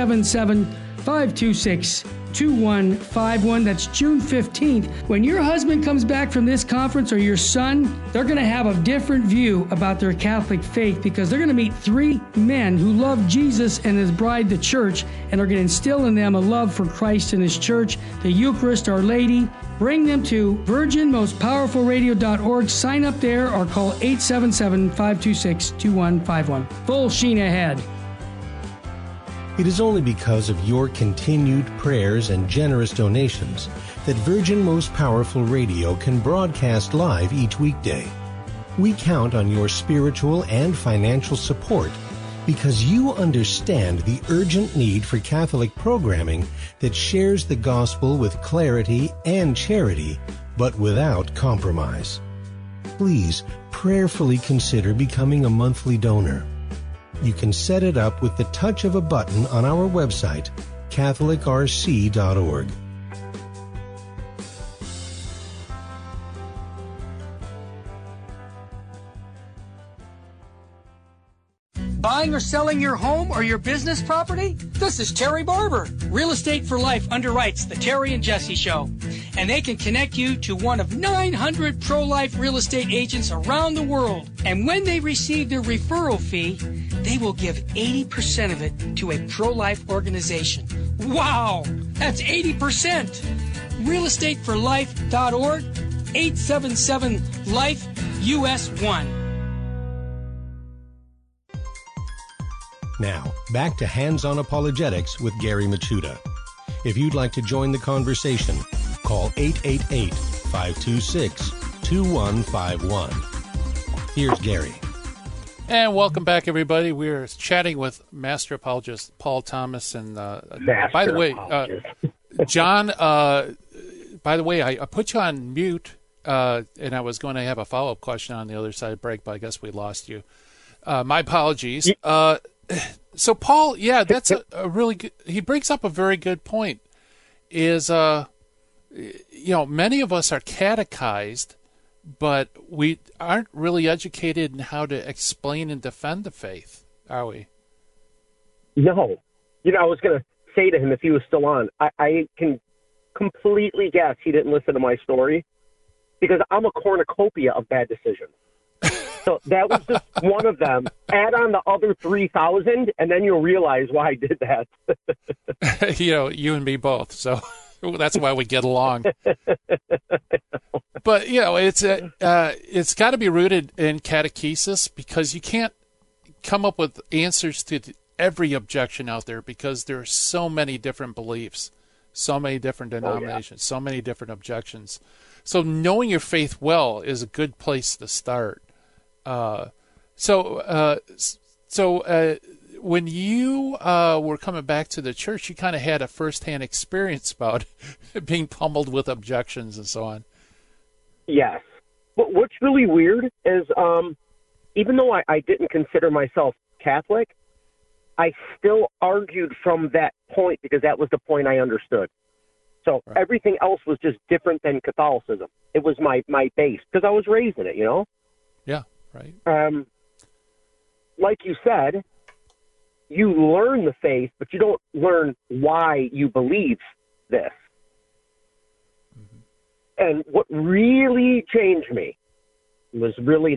877-526-2151. That's June 15th. When your husband comes back from this conference, or your son, they're going to have a different view about their Catholic faith, because they're going to meet 3 men who love Jesus and his bride, the church, and are going to instill in them a love for Christ and his church, the Eucharist, Our Lady. Bring them to virginmostpowerfulradio.org. Sign up there or call 877-526-2151. Full sheen ahead. It is only because of your continued prayers and generous donations that Virgin Most Powerful Radio can broadcast live each weekday. We count on your spiritual and financial support because you understand the urgent need for Catholic programming that shares the gospel with clarity and charity, but without compromise. Please prayerfully consider becoming a monthly donor. You can set it up with the touch of a button on our website, catholicrc.org. Buying or selling your home or your business property? This is Terry Barber. Real Estate for Life underwrites the Terry and Jesse Show. And they can connect you to one of 900 pro-life real estate agents around the world. And when they receive their referral fee, they will give 80% of it to a pro-life organization. Wow! That's 80%! realestateforlife.org, 877-LIFE-US1. Now, back to Hands-On Apologetics with Gary Machuda. If you'd like to join the conversation, call 888-526-2151. Here's Gary. And welcome back, everybody. We're chatting with Master Apologist Paul Thomas. And by the way, John, by the way, I put you on mute, and I was going to have a follow-up question on the other side of break, but I guess we lost you. My apologies. So, Paul, yeah, that's a really good, he brings up a very good point, is, many of us are catechized, but we aren't really educated in how to explain and defend the faith, are we? No. I was going to say to him, if he was still on, I can completely guess he didn't listen to my story, because I'm a cornucopia of bad decisions. So that was just one of them. Add on the other 3,000, and then you'll realize why I did that. You and me both. So that's why we get along. But it's got to be rooted in catechesis, because you can't come up with answers to every objection out there, because there are so many different beliefs, so many different denominations, so many different objections. So knowing your faith well is a good place to start. So when you were coming back to the church, you kind of had a firsthand experience about being pummeled with objections and so on. Yes. But what's really weird is, even though I didn't consider myself Catholic, I still argued from that point, because that was the point I understood. So Everything else was just different than Catholicism. It was my base, because I was raised in it, Yeah. Right. Like you said, you learn the faith, but you don't learn why you believe this. Mm-hmm. And what really changed me was really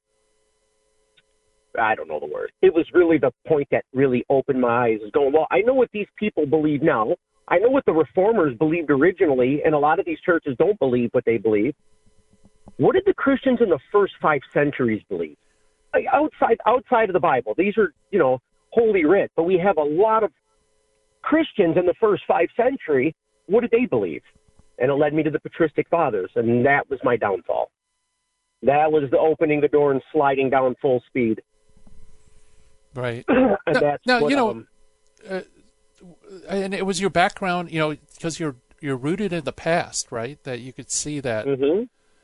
I don't know the word. It was really the point that really opened my eyes, is going, well, I know what these people believe now. I know what the Reformers believed originally, and a lot of these churches don't believe what they believe. What did the Christians in the first 5 centuries believe? Like outside of the Bible, these are, holy writ, but we have a lot of Christians in the first 5 century. What did they believe? And it led me to the patristic fathers, and that was my downfall. That was the opening the door and sliding down full speed. Right. And that's and it was your background, because you're rooted in the past, right? That you could see that. Mm-hmm.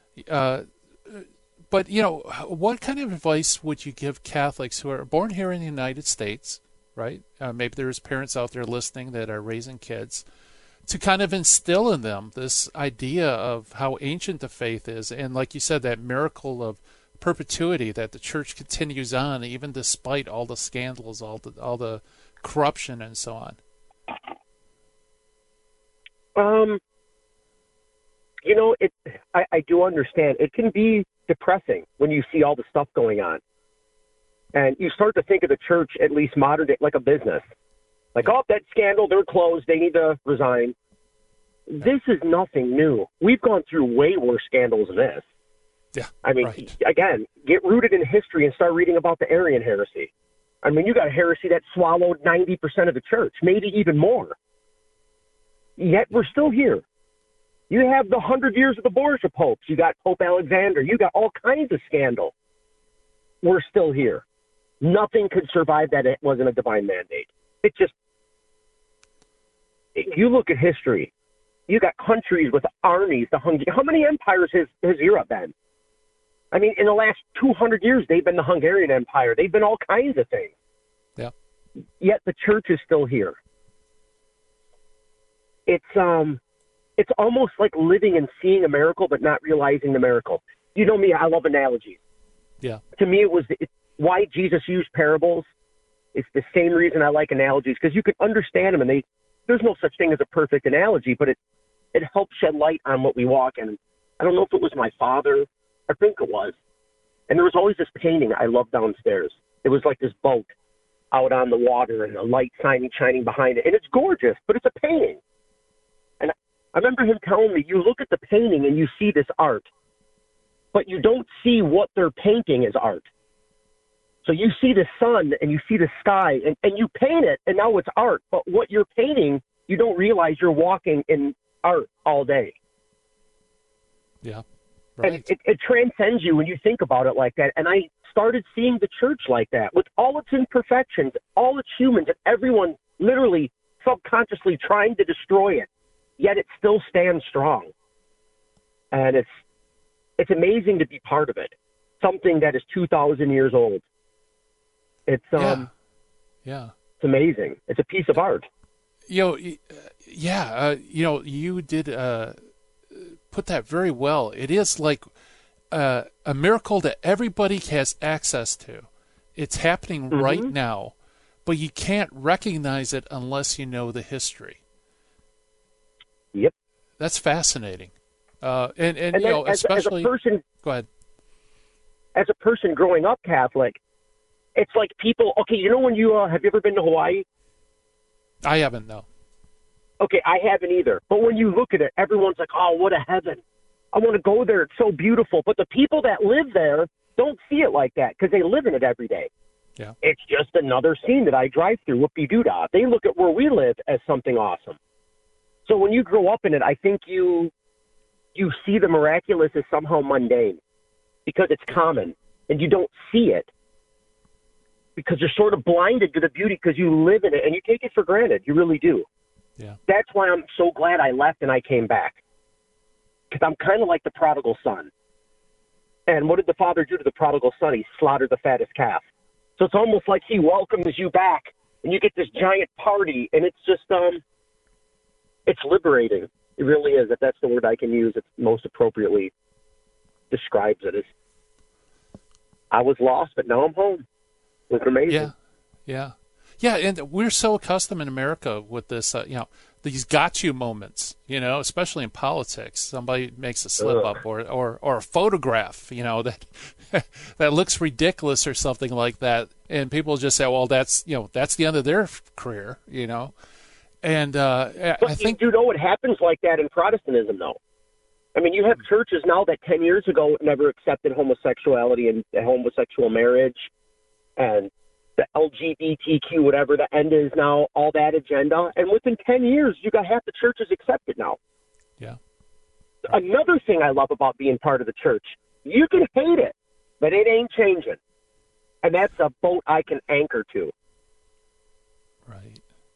But, what kind of advice would you give Catholics who are born here in the United States, right? Maybe there's parents out there listening that are raising kids, to kind of instill in them this idea of how ancient the faith is. And like you said, that miracle of perpetuity, that the church continues on, even despite all the scandals, all the corruption and so on. I do understand. It can be depressing when you see all the stuff going on. And you start to think of the church, at least modern day, like a business. Like, that scandal, they're closed, they need to resign. This is nothing new. We've gone through way worse scandals than this. Yeah. I mean, Again, get rooted in history and start reading about the Arian heresy. I mean, you got a heresy that swallowed 90% of the church, maybe even more. Yet we're still here. You have the 100 years of the Borgia popes. You got Pope Alexander. You got all kinds of scandal. We're still here. Nothing could survive that. It wasn't a divine mandate. You look at history. You got countries with armies. How many empires has Europe been? I mean, in the last 200 years, they've been the Hungarian Empire. They've been all kinds of things. Yeah. Yet the church is still here. It's almost like living and seeing a miracle, but not realizing the miracle. You know me, I love analogies. Yeah. To me, it's why Jesus used parables It's the same reason I like analogies, because you can understand them, and there's no such thing as a perfect analogy, but it helps shed light on what we walk in. I don't know if it was my father. I think it was. And there was always this painting I loved downstairs. It was like this boat out on the water and the light shining behind it. And it's gorgeous, but it's a painting. And I remember him telling me, you look at the painting and you see this art, but you don't see what they're painting as art. So you see the sun and you see the sky and you paint it, and now it's art. But what you're painting, you don't realize you're walking in art all day. Yeah. Right. And it transcends you when you think about it like that. And I started seeing the church like that, with all its imperfections, all its humans, and everyone literally subconsciously trying to destroy it, yet it still stands strong. And it's amazing to be part of it. Something that is 2,000 years old. It's yeah. It's amazing. It's a piece of art. You did put that very well. It is like a miracle that everybody has access to. It's happening right now, but you can't recognize it unless you know the history. Yep. That's fascinating. And as especially... a person, go ahead. As a person growing up Catholic, it's like people, okay, when you, have you ever been to Hawaii? I haven't, no. Okay, I haven't either. But when you look at it, everyone's like, oh, what a heaven. I want to go there. It's so beautiful. But the people that live there don't see it like that because they live in it every day. Yeah. It's just another scene that I drive through, whoopie-doo-dah. They look at where we live as something awesome. So when you grow up in it, I think you see the miraculous as somehow mundane because it's common and you don't see it because you're sort of blinded to the beauty because you live in it and you take it for granted. You really do. Yeah. That's why I'm so glad I left and I came back, because I'm kind of like the prodigal son. And what did the father do to the prodigal son? He slaughtered the fattest calf. So it's almost like he welcomes you back and you get this giant party, and it's just it's liberating. It really is. If that's the word I can use, it most appropriately describes it. As I was lost, but now I'm home. It was amazing. Yeah. And we're so accustomed in America with this, these got you moments, especially in politics. Somebody makes a slip up or a photograph, that that looks ridiculous or something like that, and people just say, well, that's the end of their career, And I think you know it happens like that in Protestantism, though. I mean, you have churches now that 10 years ago never accepted homosexuality and homosexual marriage and the LGBTQ, whatever the end is now, all that agenda. And within 10 years, you got half the churches accepted now. Yeah. Another thing I love about being part of the church, you can hate it, but it ain't changing. And that's a boat I can anchor to. Right.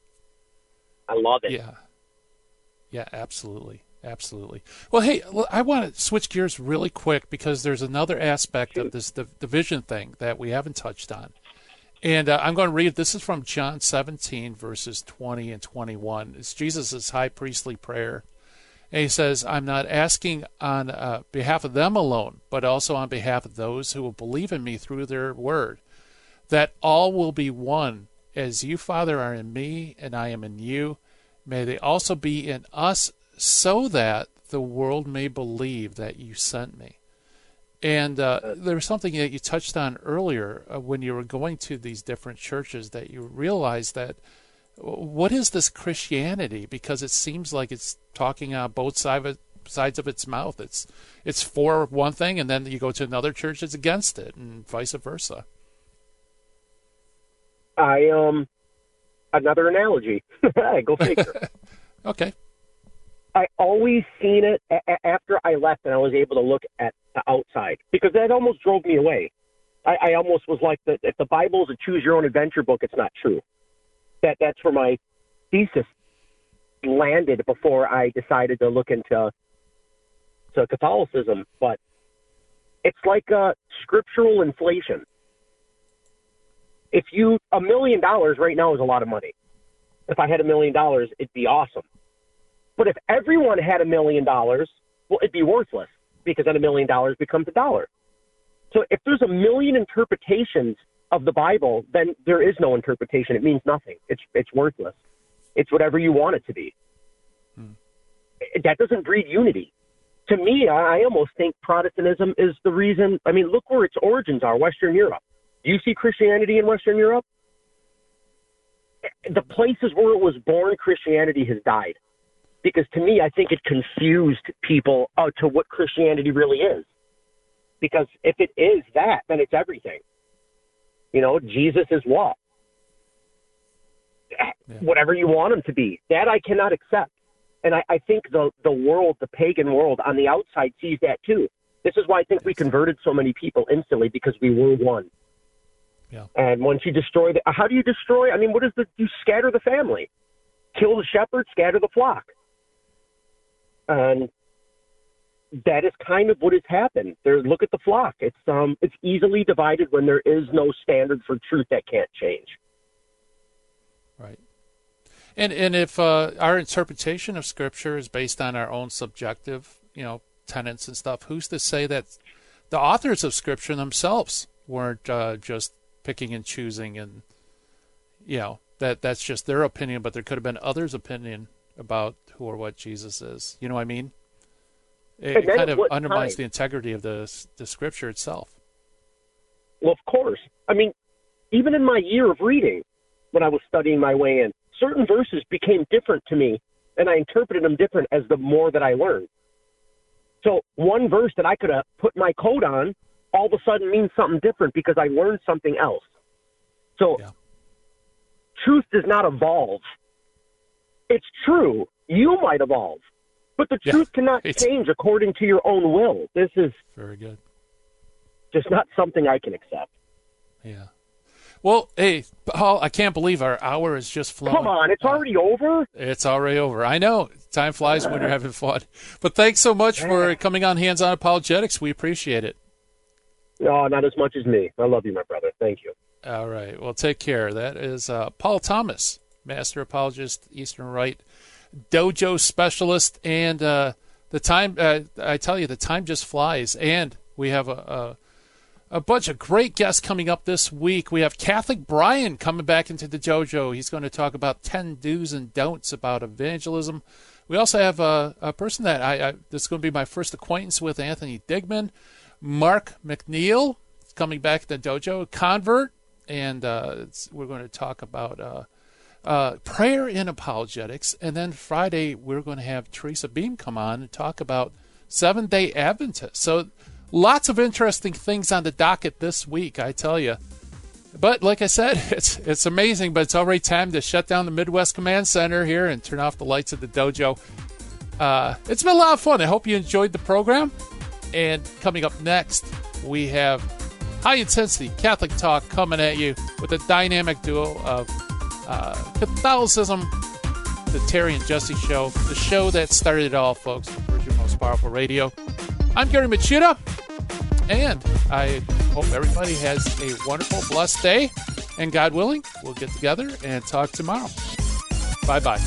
I love it. Yeah, absolutely. Well, hey, I want to switch gears really quick because there's another aspect of this division thing that we haven't touched on. And I'm going to read, this is from John 17, verses 20 and 21. It's Jesus' high priestly prayer. And he says, I'm not asking on behalf of them alone, but also on behalf of those who will believe in me through their word, that all will be one, as you, Father, are in me and I am in you. May they also be in us, so that the world may believe that you sent me. And there was something that you touched on earlier when you were going to these different churches, that you realized that what is this Christianity? Because it seems like it's talking on both sides of its mouth. It's for one thing, and then you go to another church that's against it, and vice versa. Another analogy. Go figure. Okay. I always seen it after I left, and I was able to look at the outside, because that almost drove me away. I almost was like, if the Bible is a choose-your-own-adventure book, it's not true. That's where my thesis landed before I decided to look into Catholicism. But it's like scriptural inflation. $1 million right now is a lot of money. If I had $1 million, it'd be awesome. But if everyone had $1 million, well, it'd be worthless, because then $1 million becomes $1. So if there's 1 million interpretations of the Bible, then there is no interpretation. It means nothing. It's worthless. It's whatever you want it to be. That doesn't breed unity. To me, I almost think Protestantism is the reason. I mean, look where its origins are, Western Europe. Do you see Christianity in Western Europe? The places where it was born, Christianity has died. Because to me, I think it confused people to what Christianity really is. Because if it is that, then it's everything. You know, Jesus is what? Yeah. Whatever you want him to be. That I cannot accept. And I think the world, the pagan world on the outside sees that too. This is why I think we converted so many people instantly, because we were one. Yeah. And once you destroy how do you destroy? I mean, you scatter the family, kill the shepherd, scatter the flock. And that is kind of what has happened. Look at the flock. It's easily divided when there is no standard for truth that can't change. Right. And if our interpretation of Scripture is based on our own subjective, tenets and stuff, who's to say that the authors of Scripture themselves weren't just picking and choosing, and that's just their opinion, but there could have been others' opinion about who or what Jesus is. You know what I mean? It kind of undermines the integrity of the Scripture itself. Well, of course. I mean, even in my year of reading, when I was studying my way in, certain verses became different to me, and I interpreted them different as the more that I learned. So one verse that I could have put my code on all of a sudden means something different because I learned something else. So truth does not evolve. It's true. You might evolve, but the truth cannot change according to your own will. This is very good. Just not something I can accept. Yeah. Well, hey, Paul, I can't believe our hour is just flown. Come on, it's already over? It's already over. I know. Time flies when you're having fun. But thanks so much for coming on Hands On Apologetics. We appreciate it. No, not as much as me. I love you, my brother. Thank you. All right. Well, take care. That is Paul Thomas, Master Apologist, Eastern Rite, Dojo Specialist. And the time, I tell you, the time just flies. And we have a bunch of great guests coming up this week. We have Catholic Brian coming back into the dojo. He's going to talk about 10 do's and don'ts about evangelism. We also have a person that this is going to be my first acquaintance with, Anthony Digman. Mark McNeil is coming back to the dojo, a convert, and we're going to talk about prayer in apologetics. And then Friday, we're going to have Teresa Beam come on and talk about Seventh-day Adventists. So lots of interesting things on the docket this week, I tell you. But like I said, it's amazing, but it's already time to shut down the Midwest Command Center here and turn off the lights at the dojo. It's been a lot of fun. I hope you enjoyed the program. And coming up next, we have high-intensity Catholic talk coming at you with a dynamic duo of Catholicism, the Terry and Jesse Show, the show that started it all, folks, Virgin Most Powerful Radio. I'm Gary Machuda, and I hope everybody has a wonderful, blessed day. And God willing, we'll get together and talk tomorrow. Bye-bye.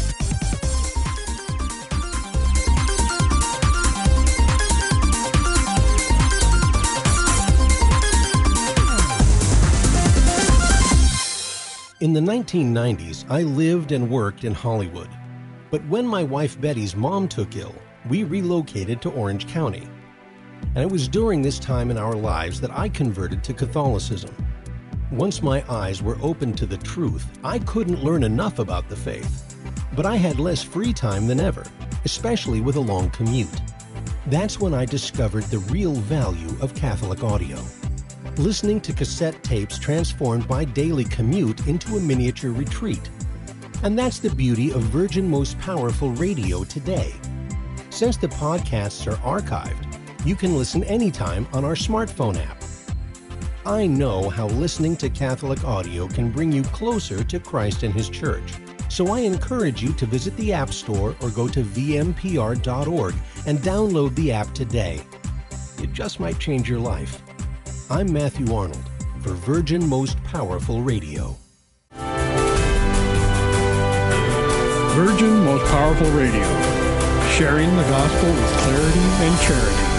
In the 1990s, I lived and worked in Hollywood. But when my wife Betty's mom took ill, we relocated to Orange County. And it was during this time in our lives that I converted to Catholicism. Once my eyes were opened to the truth, I couldn't learn enough about the faith. But I had less free time than ever, especially with a long commute. That's when I discovered the real value of Catholic audio. Listening to cassette tapes transformed my daily commute into a miniature retreat. And that's the beauty of Virgin Most Powerful Radio today. Since the podcasts are archived, you can listen anytime on our smartphone app. I know how listening to Catholic audio can bring you closer to Christ and His Church. So I encourage you to visit the App Store or go to vmpr.org and download the app today. It just might change your life. I'm Matthew Arnold for Virgin Most Powerful Radio. Virgin Most Powerful Radio, sharing the gospel with clarity and charity.